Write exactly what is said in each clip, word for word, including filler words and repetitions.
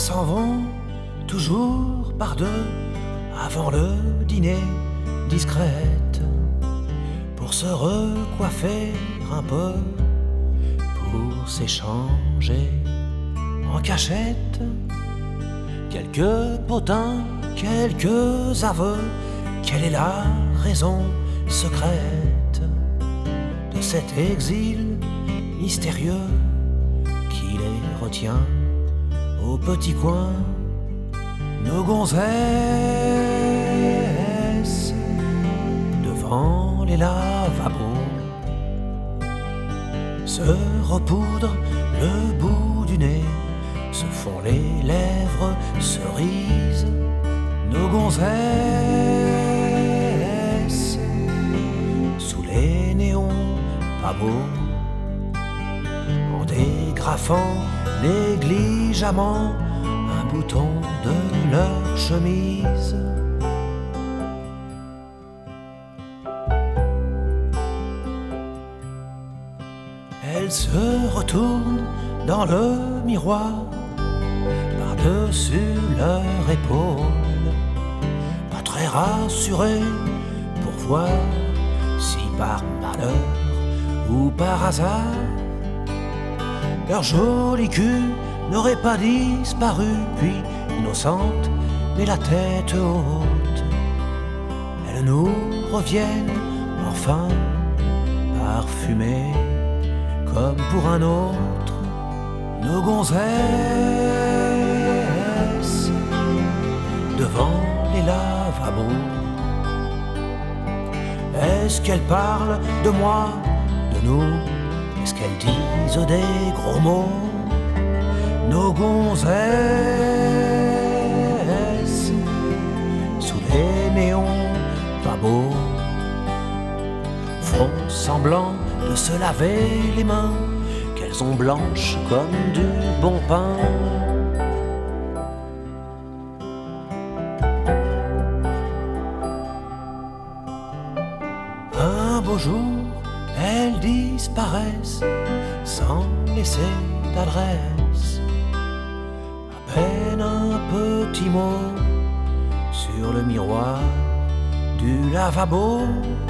s'en vont toujours par deux avant le dîner discrète pour se recoiffer un peu, pour s'échanger en cachette quelques potins, quelques aveux. Quelle est la raison secrète de cet exil mystérieux qui les retient au petit coin? Nos gonzesses devant les lavabos se repoudrent le bout du nez, se font les lèvres cerises. Nos gonzesses sous les néons pas beaux, en dégrafant négligemment un bouton de leur chemise. Elles se retournent dans le miroir par-dessus leur épaule, pas très rassurées pour voir si par malheur ou par hasard leur joli cul n'aurait pas disparu. Puis, innocente mais la tête haute, elles nous reviennent enfin parfumées comme pour un autre. Nos gonzesses devant les lavabos, est-ce qu'elles parlent de moi, de nous? Est-ce qu'elles disent des gros mots? Nos gonzesses sous les néons pas beaux font semblant de se laver les mains, qu'elles ont blanches comme du bon pain. Un beau jour, elles disparaissent sans laisser d'adresse, à peine un petit mot sur le miroir du lavabo.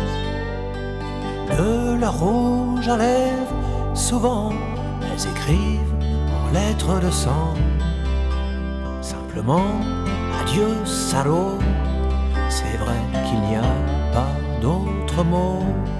De leur rouge à lèvres, souvent elles écrivent en lettres de sang simplement adieu salaud. C'est vrai qu'il n'y a pas d'autre mot.